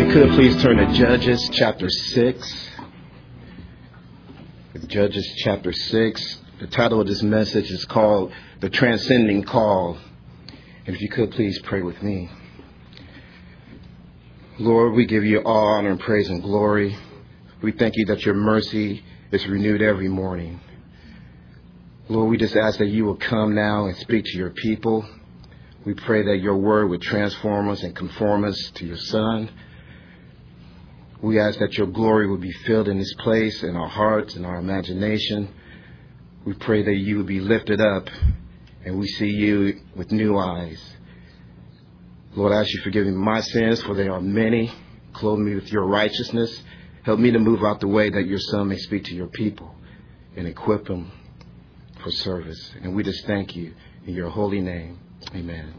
could please turn to Judges chapter 6. Judges chapter 6. The title of this message is called The Transcending Call. And if you could please pray with me. Lord, we give you all honor and praise and glory. We thank you that your mercy is renewed every morning. Lord, we just ask that you will come now and speak to your people. We pray that your word would transform us and conform us to your Son. We ask that your glory would be filled in this place, in our hearts, in our imagination. We pray that you would be lifted up and we see you with new eyes. Lord, I ask you to forgive me my sins, for they are many. Clothe me with your righteousness. Help me to move out the way that your Son may speak to your people and equip them for service. And we just thank you in your holy name. Amen.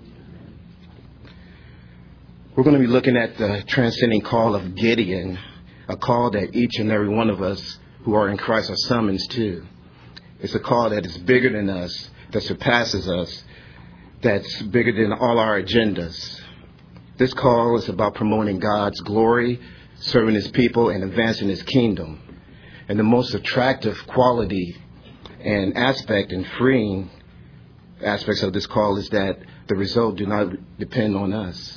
We're going to be looking at the transcending call of Gideon, a call that each and every one of us who are in Christ are summoned to. It's a call that is bigger than us, that surpasses us, that's bigger than all our agendas. This call is about promoting God's glory, serving his people, and advancing his kingdom. And the most attractive quality and aspect and freeing aspects of this call is that the result do not depend on us.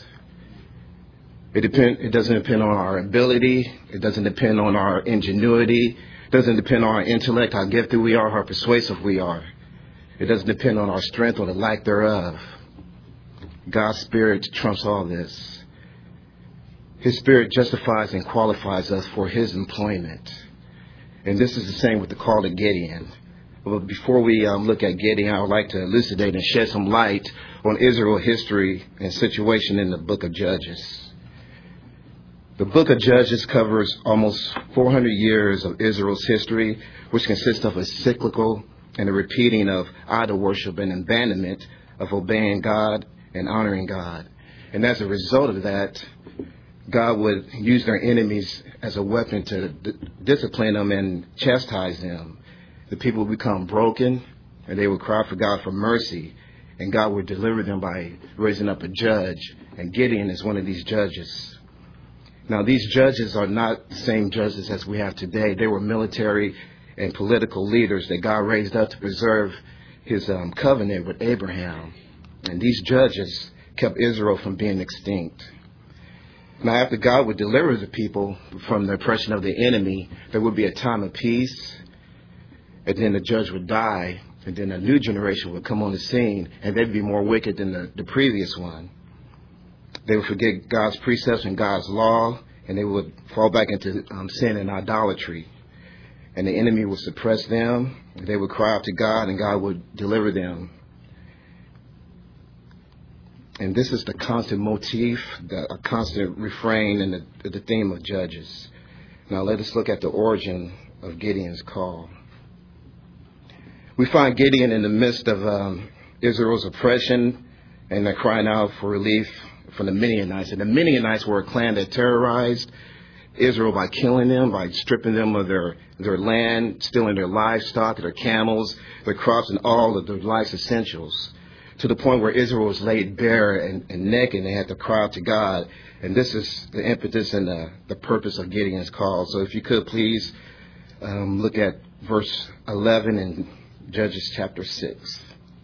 It doesn't depend on our ability. It doesn't depend on our ingenuity. It doesn't depend on our intellect, how gifted we are, how persuasive we are. It doesn't depend on our strength or the lack thereof. God's Spirit trumps all this. His Spirit justifies and qualifies us for his employment. And this is the same with the call to Gideon. But before we look at Gideon, I would like to elucidate and shed some light on Israel history and situation in the book of Judges. The book of Judges covers almost 400 years of Israel's history, which consists of a cyclical and a repeating of idol worship and abandonment of obeying God and honoring God. And as a result of that, God would use their enemies as a weapon to discipline them and chastise them. The people would become broken, and they would cry for God for mercy, and God would deliver them by raising up a judge, and Gideon is one of these judges. Now, these judges are not the same judges as we have today. They were military and political leaders that God raised up to preserve his covenant with Abraham. And these judges kept Israel from being extinct. Now, after God would deliver the people from the oppression of the enemy, there would be a time of peace. And then the judge would die. And then a new generation would come on the scene. And they'd be more wicked than the previous one. They would forget God's precepts and God's law, and they would fall back into sin and idolatry. And the enemy would suppress them, and they would cry out to God, and God would deliver them. And this is the constant motif, a constant refrain in the theme of Judges. Now let us look at the origin of Gideon's call. We find Gideon in the midst of Israel's oppression, and they're crying out for relief from the Midianites. And the Midianites were a clan that terrorized Israel by killing them, by stripping them of their land, stealing their livestock, their camels, their crops, and all of their life's essentials, to the point where Israel was laid bare and naked, and they had to cry out to God. And this is the impetus and the purpose of Gideon's call. So if you could please look at verse 11 in Judges chapter 6.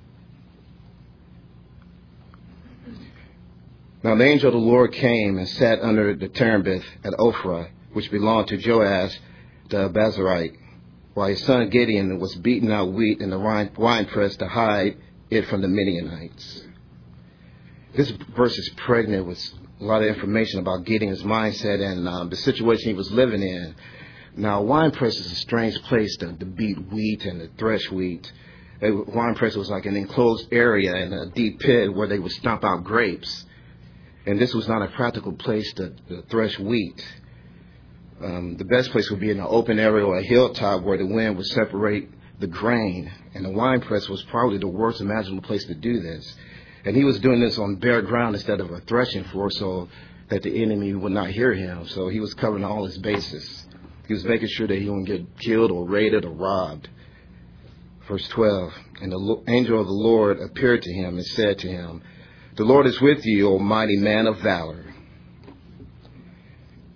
Now the angel of the Lord came and sat under the terebinth at Ophrah, which belonged to Joash the Abiezrite, while his son Gideon was beating out wheat in the winepress to hide it from the Midianites. This verse is pregnant with a lot of information about Gideon's mindset and the situation he was living in. Now, a winepress is a strange place to beat wheat and to thresh wheat. A winepress was like an enclosed area in a deep pit where they would stomp out grapes. And this was not a practical place to thresh wheat. The best place would be in an open area or a hilltop where the wind would separate the grain. And the wine press was probably the worst imaginable place to do this. And he was doing this on bare ground instead of a threshing floor so that the enemy would not hear him. So he was covering all his bases. He was making sure that he wouldn't get killed or raided or robbed. Verse 12, and the angel of the Lord appeared to him and said to him, "The Lord is with you, O mighty man of valor."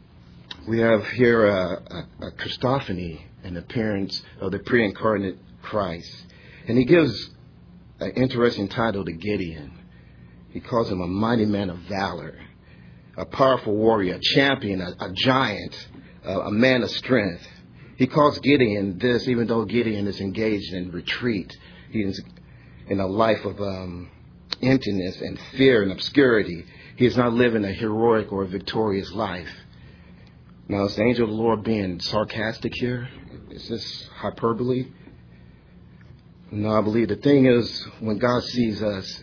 We have here a Christophany, an appearance of the pre-incarnate Christ. And he gives an interesting title to Gideon. He calls him a mighty man of valor, a powerful warrior, a champion, a giant, a man of strength. He calls Gideon this, even though Gideon is engaged in retreat. He is in a life of emptiness and fear and obscurity. He is not living a heroic or victorious life. Now, is the angel of the Lord being sarcastic here? Is this hyperbole? No, I believe the thing is, when God sees us,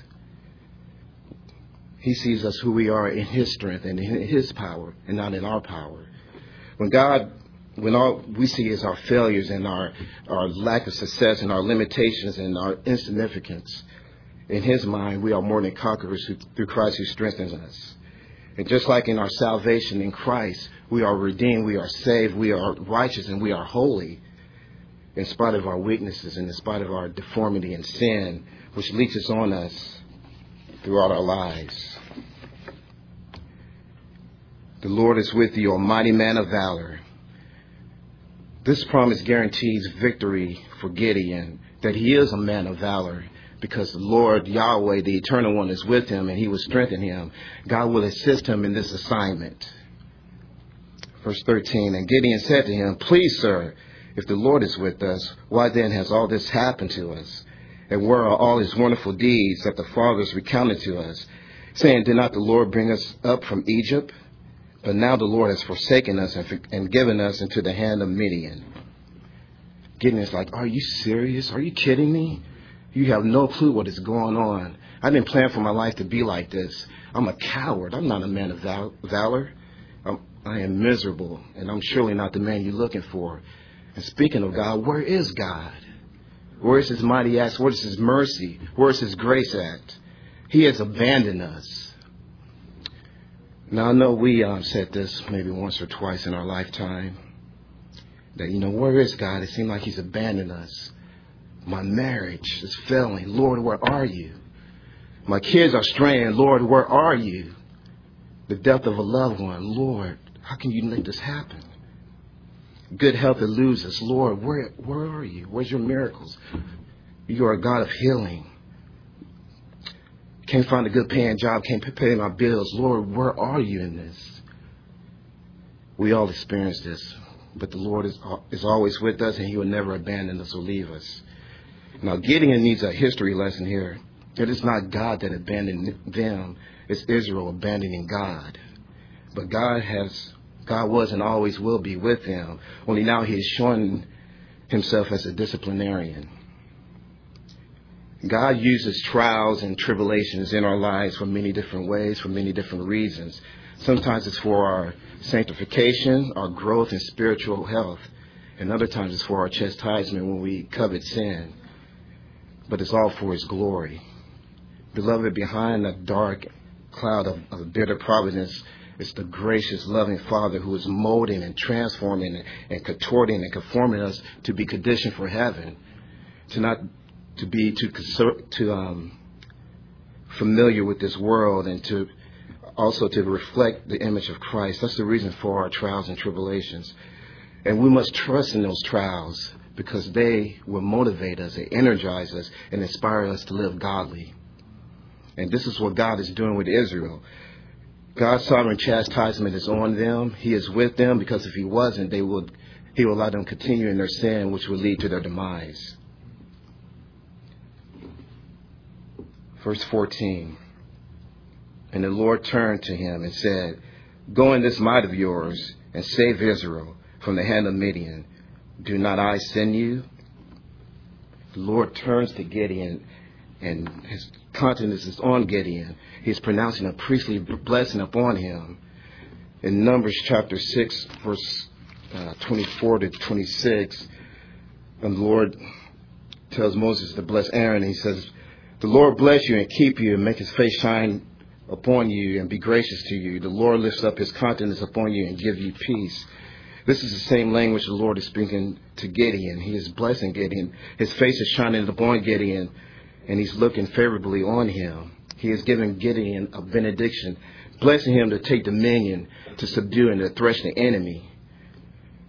he sees us who we are in his strength and in his power and not in our power. When all we see is our failures and our lack of success and our limitations and our insignificance, in his mind, we are more than conquerors through Christ who strengthens us. And just like in our salvation in Christ, we are redeemed, we are saved, we are righteous, and we are holy in spite of our weaknesses and in spite of our deformity and sin, which leaches on us throughout our lives. The Lord is with you, a mighty man of valor. This promise guarantees victory for Gideon, that he is a man of valor, because the Lord, Yahweh, the Eternal One, is with him and he will strengthen him. God will assist him in this assignment. Verse 13, and Gideon said to him, please, sir, if the Lord is with us, why then has all this happened to us? And where are all his wonderful deeds that the fathers recounted to us, saying, did not the Lord bring us up from Egypt? But now the Lord has forsaken us and given us into the hand of Midian. Gideon is like, are you serious? Are you kidding me? You have no clue what is going on. I didn't plan for my life to be like this. I'm a coward. I'm not a man of valor. I am miserable, and I'm surely not the man you're looking for. And speaking of God, where is God? Where is his mighty acts? Where is his mercy? Where is his grace at? He has abandoned us. Now, I know we said this maybe once or twice in our lifetime, that, where is God? It seems like he's abandoned us. My marriage is failing. Lord, where are you? My kids are straying. Lord, where are you? The death of a loved one. Lord, how can you make this happen? Good health eludes us. Lord, where are you? Where's your miracles? You are a God of healing. Can't find a good paying job. Can't pay my bills. Lord, where are you in this? We all experience this. But the Lord is always with us, and he will never abandon us or leave us. Now, Gideon needs a history lesson here. It is not God that abandoned them. It's Israel abandoning God. But God was and always will be with them. Only now he is showing himself as a disciplinarian. God uses trials and tribulations in our lives for many different ways, for many different reasons. Sometimes it's for our sanctification, our growth in spiritual health. And other times it's for our chastisement when we covet sin. But it's all for his glory. Beloved, behind the dark cloud of bitter providence is the gracious, loving Father who is molding and transforming and contorting and conforming us to be conditioned for heaven, to be familiar with this world, and to also to reflect the image of Christ. That's the reason for our trials and tribulations. And we must trust in those trials, because they will motivate us, they energize us, and inspire us to live godly. And this is what God is doing with Israel. God's sovereign chastisement is on them. He is with them, because if he wasn't, he will allow them to continue in their sin, which will lead to their demise. Verse 14. And the Lord turned to him and said, go in this might of yours and save Israel from the hand of Midian. Do not I send you? The Lord turns to Gideon, and his countenance is on Gideon. He's pronouncing a priestly blessing upon him. In Numbers chapter 6, verse 24 to 26, and the Lord tells Moses to bless Aaron. He says, the Lord bless you and keep you and make his face shine upon you and be gracious to you. The Lord lifts up his countenance upon you and give you peace. This is the same language the Lord is speaking to Gideon. He is blessing Gideon. His face is shining upon Gideon, and he's looking favorably on him. He is giving Gideon a benediction, blessing him to take dominion, to subdue and to thresh the enemy.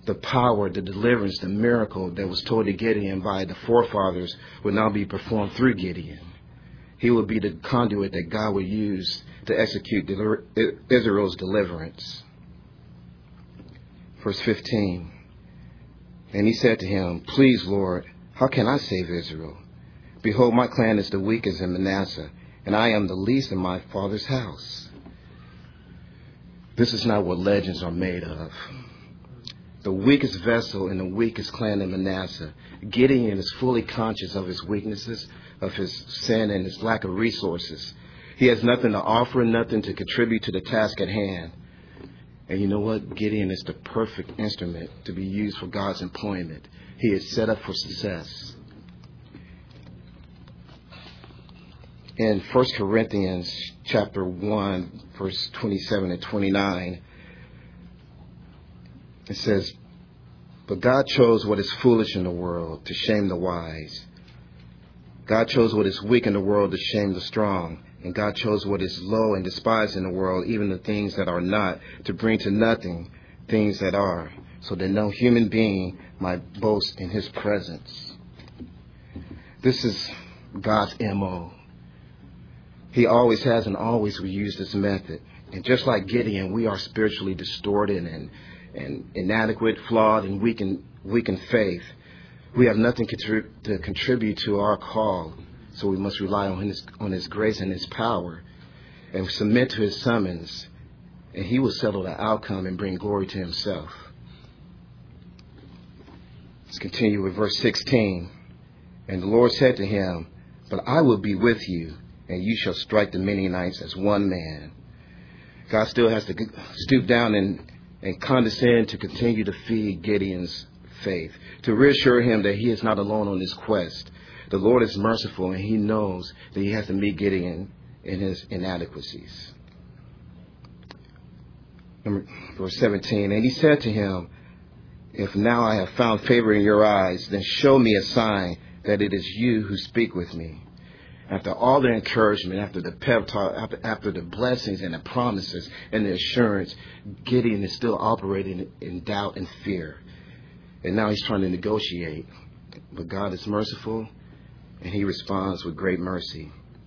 the power, the deliverance, the miracle that was told to Gideon by the forefathers would now be performed through Gideon. He would be the conduit that God would use to execute Israel's deliverance. Verse 15. And he said to him, "Please, Lord, how can I save Israel? Behold, my clan is the weakest in Manasseh, and I am the least in my father's house." This is not what legends are made of. The weakest vessel in the weakest clan in Manasseh, Gideon is fully conscious of his weaknesses, of his sin, and his lack of resources. He has nothing to offer, nothing to contribute to the task at hand. And you know what? Gideon is the perfect instrument to be used for God's employment. He is set up for success. In 1 Corinthians chapter 1, verse 27 and 29, it says, "But God chose what is foolish in the world to shame the wise. God chose what is weak in the world to shame the strong. And God chose what is low and despised in the world, even the things that are not, to bring to nothing things that are, so that no human being might boast in his presence." This is God's MO. He always has and always will use this method. And just like Gideon, we are spiritually distorted and inadequate, flawed, and weak in faith. We have nothing to contribute to our call. So we must rely on His grace and His power and submit to His summons. And He will settle the outcome and bring glory to Himself. Let's continue with verse 16. And the Lord said to him, "But I will be with you, and you shall strike the Midianites as one man." God still has to stoop down and condescend to continue to feed Gideon's faith, to reassure him that he is not alone on this quest. The Lord is merciful, and He knows that He has to meet Gideon in his inadequacies. Verse 17, and He said to him, "If now I have found favor in your eyes, then show me a sign that it is you who speak with me." After all the encouragement, after the pep talk, after the blessings and the promises and the assurance, Gideon is still operating in doubt and fear. And now he's trying to negotiate. But God is merciful, and He responds with great mercy.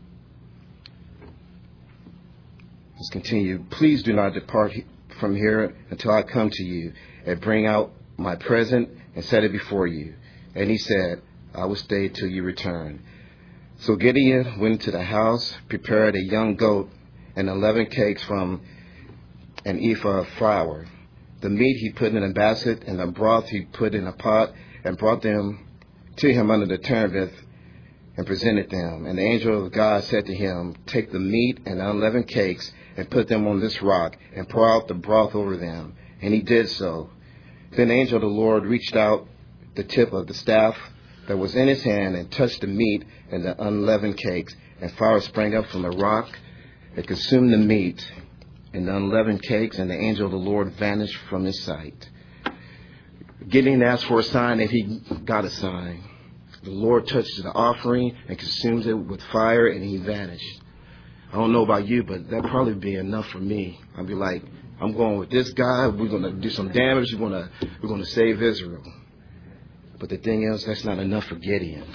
Let's continue. "Please do not depart from here until I come to you and bring out my present and set it before you." And he said, "I will stay till you return." So Gideon went to the house, prepared a young goat and 11 cakes from an ephah of flour. The meat he put in a basket, and the broth he put in a pot, and brought them to him under the terebinth, and presented them. And the angel of God said to him, "Take the meat and the unleavened cakes, and put them on this rock, and pour out the broth over them." And he did so. Then the angel of the Lord reached out the tip of the staff that was in his hand, and touched the meat and the unleavened cakes, and fire sprang up from the rock and consumed the meat and the unleavened cakes, and the angel of the Lord vanished from his sight. Gideon asked for a sign, and he got a sign. The Lord touched the offering and consumes it with fire, and he vanished. I don't know about you, but that'd probably be enough for me. I'd be like, I'm going with this guy. We're going to do some damage. We're going to save Israel. But the thing is, that's not enough for Gideon.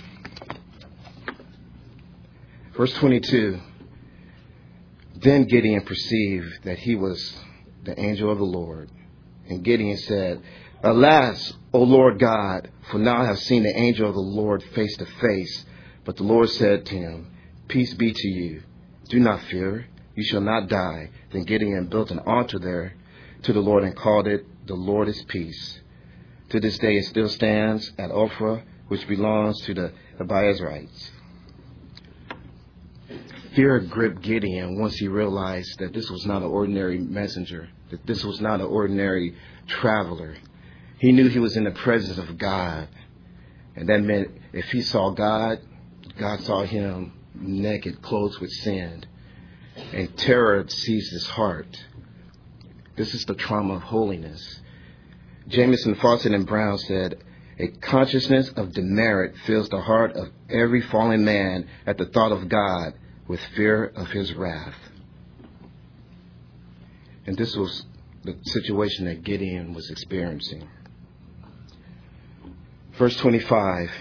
Verse 22. Then Gideon perceived that he was the angel of the Lord. And Gideon said, "Alas, O Lord God, for now I have seen the angel of the Lord face to face." But the Lord said to him, "Peace be to you. Do not fear. You shall not die." Then Gideon built an altar there to the Lord and called it, "The Lord is Peace." To this day it still stands at Ophrah, which belongs to the Abiezrites. Fear gripped Gideon once he realized that this was not an ordinary messenger, that this was not an ordinary traveler. He knew he was in the presence of God. And that meant if he saw God, God saw him naked, clothed with sin. And terror seized his heart. This is the trauma of holiness. Jamieson, Fawcett, and Brown said, "A consciousness of demerit fills the heart of every fallen man at the thought of God with fear of His wrath." And this was the situation that Gideon was experiencing. Verse 25.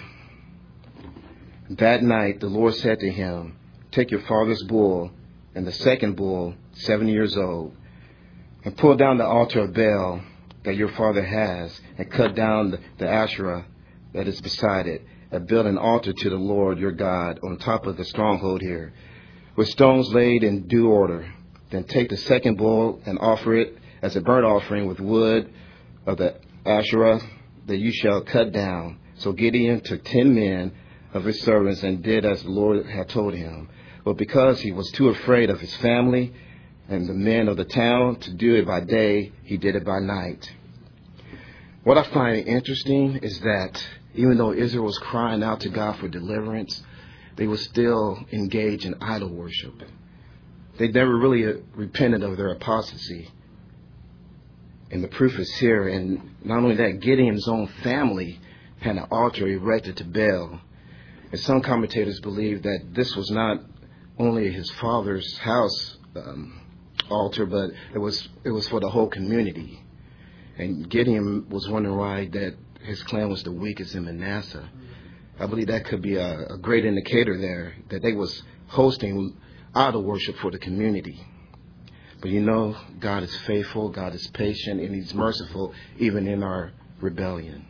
That night the Lord said to him, take your father's bull and the second bull, 7 years old, and pull down the altar of Baal that your father has, and cut down the Asherah that is beside it, and build an altar to the Lord your God on top of the stronghold here, with stones laid in due order. Then take the second bull and offer it as a burnt offering with wood of the Asherah that you shall cut down. So Gideon took 10 men of his servants and did as the Lord had told him. But because he was too afraid of his family and the men of the town to do it by day, he did it by night. What I find interesting is that even though Israel was crying out to God for deliverance, they were still engaged in idol worship. They never really repented of their apostasy. And the proof is here. And not only that, Gideon's own family had an altar erected to Baal. And some commentators believe that this was not only his father's house altar, but it was for the whole community. And Gideon was wondering why that his clan was the weakest in Manasseh. I believe that could be a great indicator there that they was hosting idol worship for the community. But you know, God is faithful, God is patient, and He's merciful even in our rebellion.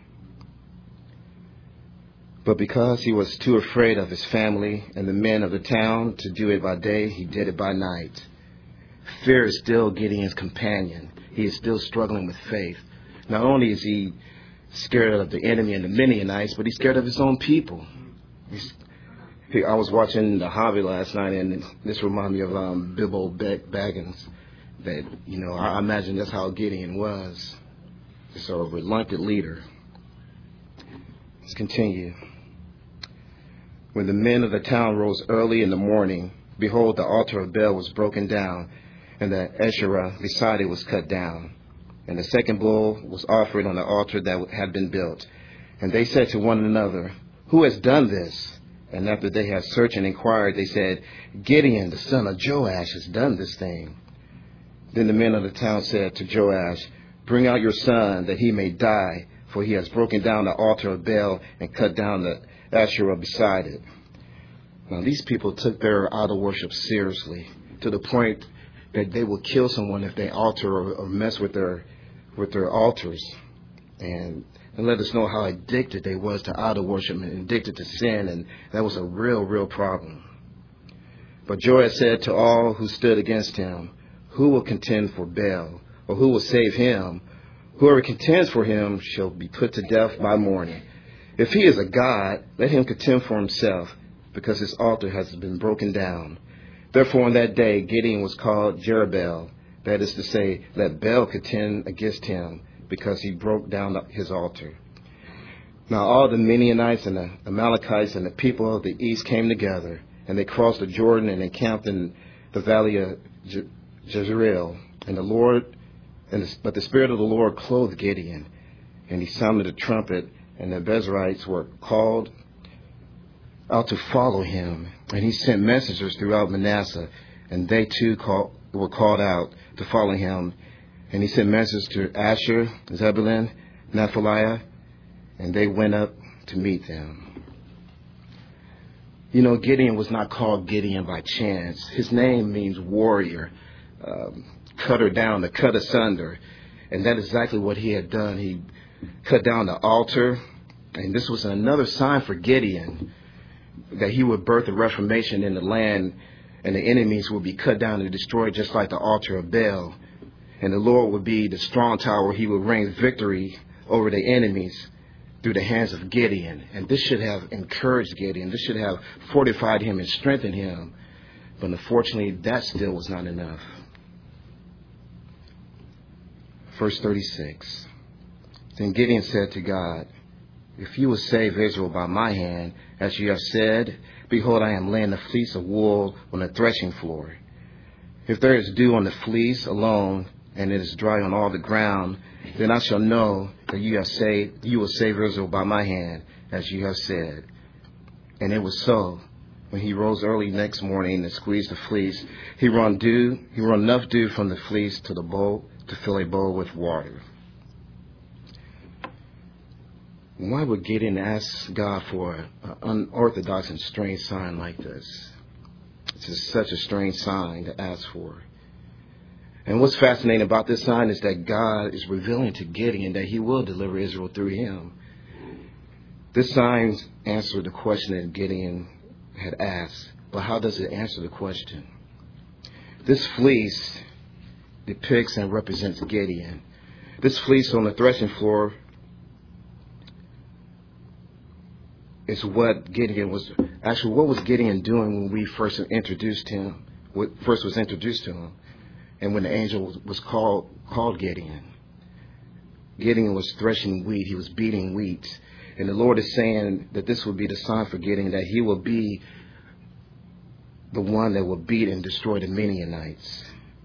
But because he was too afraid of his family and the men of the town to do it by day, he did it by night. Fear is still Gideon's companion. He is still struggling with faith. Not only is he scared of the enemy and the Midianites, but he's scared of his own people. I was watching The Hobbit last night, and this reminded me of Bilbo Baggins. That, you know, I imagine that's how Gideon was. Just a reluctant leader. Let's continue. When the men of the town rose early in the morning, behold, the altar of Baal was broken down, and the Asherah beside it was cut down. And the second bull was offered on the altar that had been built. And they said to one another, who has done this? And after they had searched and inquired, they said, Gideon, the son of Joash, has done this thing. Then the men of the town said to Joash, bring out your son, that he may die, for he has broken down the altar of Baal and cut down the Asherah beside it. Now, these people took their idol worship seriously, to the point that they would kill someone if they alter or mess with their altars. And let us know how addicted they was to idol worship and addicted to sin, and that was a real problem. But Joash said to all who stood against him, who will contend for Baal, or who will save him? Whoever contends for him shall be put to death by morning. If he is a god, let him contend for himself, because his altar has been broken down. Therefore on that day Gideon was called Jerubbaal, that is to say, let Baal contend against him, because he broke down his altar. Now all the Midianites and the Amalekites and the people of the east came together, and they crossed the Jordan and encamped in the valley of Jezreel. But the Spirit of the Lord clothed Gideon, and he sounded a trumpet, and the Bezrites were called out to follow him. And he sent messengers throughout Manasseh, and they too were called out to follow him. And he sent messengers to Asher, Zebulun, Naphtali, and they went up to meet them. You know, Gideon was not called Gideon by chance. His name means warrior, cutter down, to cut asunder. And that is exactly what he had done. He cut down the altar, and this was another sign for Gideon that he would birth a reformation in the land, and the enemies would be cut down and destroyed just like the altar of Baal. And the Lord would be the strong tower where he would reign victory over the enemies through the hands of Gideon. And this should have encouraged Gideon. This should have fortified him and strengthened him. But unfortunately, that still was not enough. Verse 36. Then Gideon said to God, if you will save Israel by my hand, as you have said, behold, I am laying the fleece of wool on the threshing floor. If there is dew on the fleece alone, and it is dry on all the ground, then I shall know that you will save Israel by my hand, as you have said. And it was so. When he rose early next morning and squeezed the fleece, he run enough dew from the fleece to the bowl to fill a bowl with water. Why would Gideon ask God for an unorthodox and strange sign like this? This is such a strange sign to ask for. And what's fascinating about this sign is that God is revealing to Gideon that he will deliver Israel through him. This sign answered the question that Gideon had asked, but how does it answer the question? This fleece depicts and represents Gideon. This fleece on the threshing floor is what Gideon was, actually what was Gideon doing when we first was introduced to him, and when the angel was called Gideon. Gideon was threshing wheat, he was beating wheat, and the Lord is saying that this will be the sign for Gideon, that he will be the one that will beat and destroy the Midianites.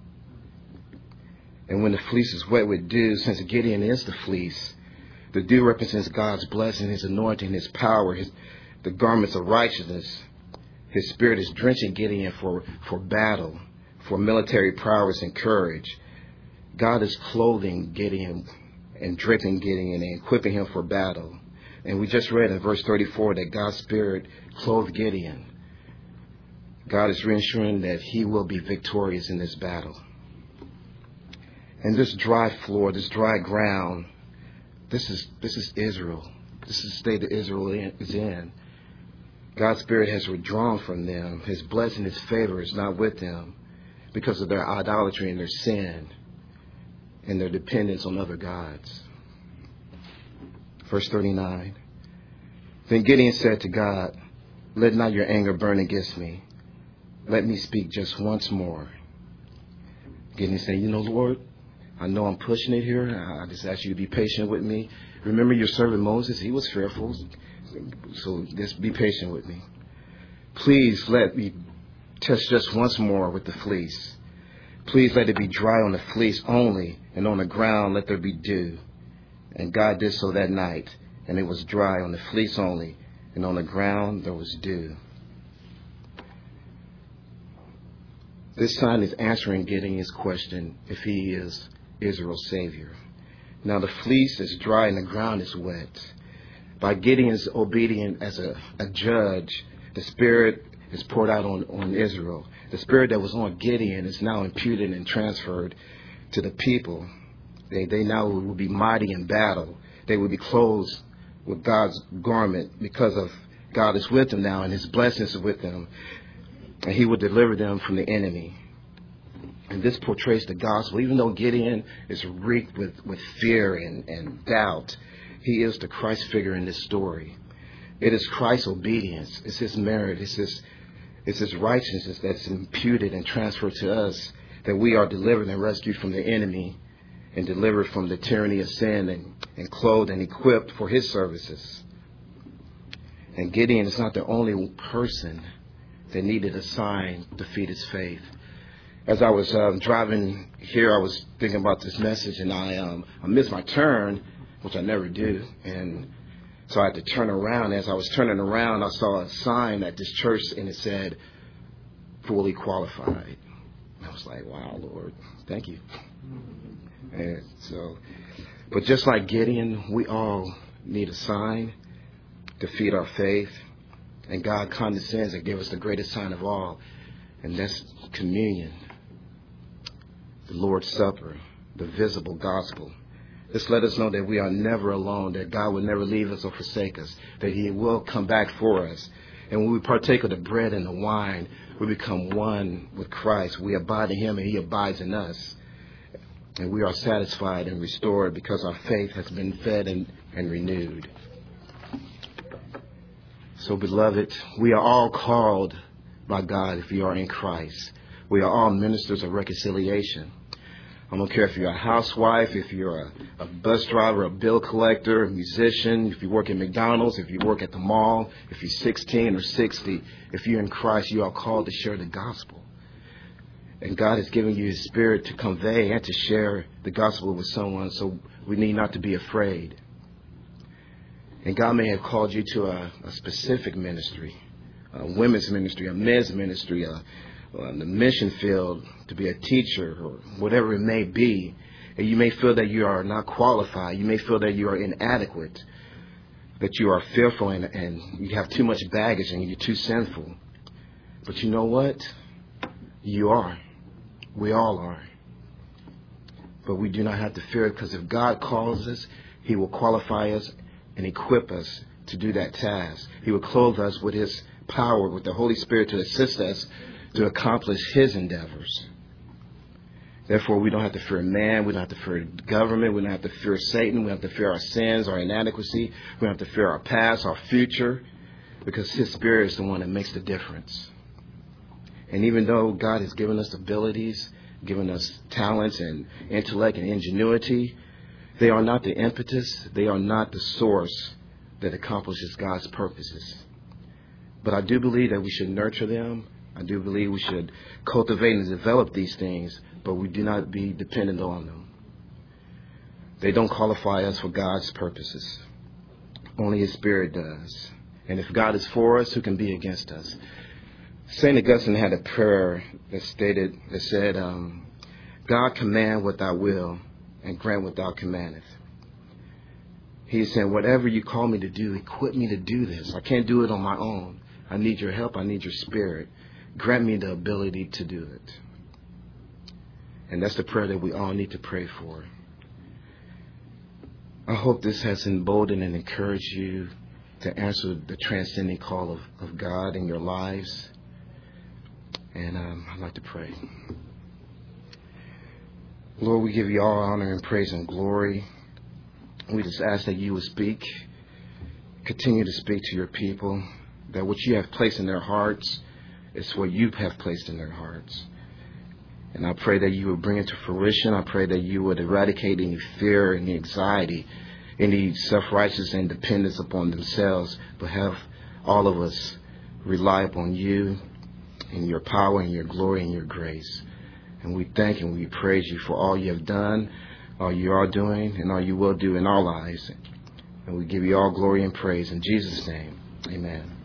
And when the fleece is wet with dew, since Gideon is the fleece, the dew represents God's blessing, his anointing, his power, the garments of righteousness. His spirit is drenching Gideon for battle, for military prowess and courage. God is clothing Gideon and draping Gideon and equipping him for battle. And we just read in verse 34 that God's spirit clothed Gideon. God is reassuring that he will be victorious in this battle. And this dry floor, this dry ground, this is Israel. This is the state that Israel is in. God's spirit has withdrawn from them. His blessing, his favor is not with them because of their idolatry and their sin and their dependence on other gods. Verse 39. Then Gideon said to God, "Let not your anger burn against me. Let me speak just once more." Gideon said, Lord, I know I'm pushing it here. I just ask you to be patient with me. Remember your servant Moses, he was fearful. So just be patient with me. Please let me touch just once more with the fleece. Please let it be dry on the fleece only, and on the ground let there be dew. And God did so that night, and it was dry on the fleece only, and on the ground there was dew. This sign is answering Gideon's question if he is Israel's Savior. Now the fleece is dry and the ground is wet. By Gideon's obedience as a judge, the Spirit is poured out on Israel. The Spirit that was on Gideon is now imputed and transferred to the people. They now will be mighty in battle. They will be clothed with God's garment because of God is with them now and his blessings are with them. And he will deliver them from the enemy. And this portrays the gospel. Even though Gideon is reeked with fear and doubt, he is the Christ figure in this story. It is Christ's obedience. It's his merit. It's his righteousness that's imputed and transferred to us, that we are delivered and rescued from the enemy and delivered from the tyranny of sin and clothed and equipped for his services. And Gideon is not the only person that needed a sign to feed his faith. As I was driving here, I was thinking about this message, and I missed my turn, which I never do. And so I had to turn around. As I was turning around, I saw a sign at this church, and it said, "Fully qualified." And I was like, wow, Lord, thank you. And so, but just like Gideon, we all need a sign to feed our faith. And God condescends and gives us the greatest sign of all, and that's communion, the Lord's Supper, the visible gospel. This let us know that we are never alone, that God will never leave us or forsake us, that he will come back for us. And when we partake of the bread and the wine, we become one with Christ. We abide in him and he abides in us. And we are satisfied and restored because our faith has been fed and renewed. So, beloved, we are all called by God if you are in Christ. We are all ministers of reconciliation. I don't care if you're a housewife, if you're a bus driver, a bill collector, a musician, if you work at McDonald's, if you work at the mall, if you're 16 or 60, if you're in Christ, you are called to share the gospel. And God has given you his Spirit to convey and to share the gospel with someone, so we need not to be afraid. And God may have called you to a specific ministry, a women's ministry, a men's ministry, the mission field, to be a teacher or whatever it may be. And you may feel that you are not qualified. You may feel that you are inadequate. that you are fearful and you have too much baggage and you're too sinful. But you know what? You are. We all are. But we do not have to fear it, because if God calls us, He will qualify us and equip us to do that task. He will clothe us with His power, with the Holy Spirit, to assist us to accomplish His endeavors. Therefore, we don't have to fear man. We don't have to fear government. We don't have to fear Satan. We don't have to fear our sins, our inadequacy. We don't have to fear our past, our future, because His Spirit is the one that makes the difference. And even though God has given us abilities, given us talents and intellect and ingenuity, they are not the impetus. They are not the source that accomplishes God's purposes. But I do believe that we should nurture them. I do believe we should cultivate and develop these things, but we do not be dependent on them. They don't qualify us for God's purposes. Only His Spirit does. And if God is for us, who can be against us? St. Augustine had a prayer that said, God command what thou will and grant what thou commandest. He said, whatever you call me to do, equip me to do this. I can't do it on my own. I need your help. I need your Spirit. Grant me the ability to do it. And that's the prayer that we all need to pray for. I hope this has emboldened and encouraged you to answer the transcending call of God in your lives. And I'd like to pray. Lord, we give you all honor and praise and glory. We just ask that you would speak, continue to speak to your people, that what you have placed in their hearts is what you have placed in their hearts. And I pray that you would bring it to fruition. I pray that you would eradicate any fear, any anxiety, any self-righteousness and dependence upon themselves, but have all of us rely upon you and your power and your glory and your grace. And we thank and we praise you for all you have done, all you are doing, and all you will do in our lives. And we give you all glory and praise in Jesus' name. Amen.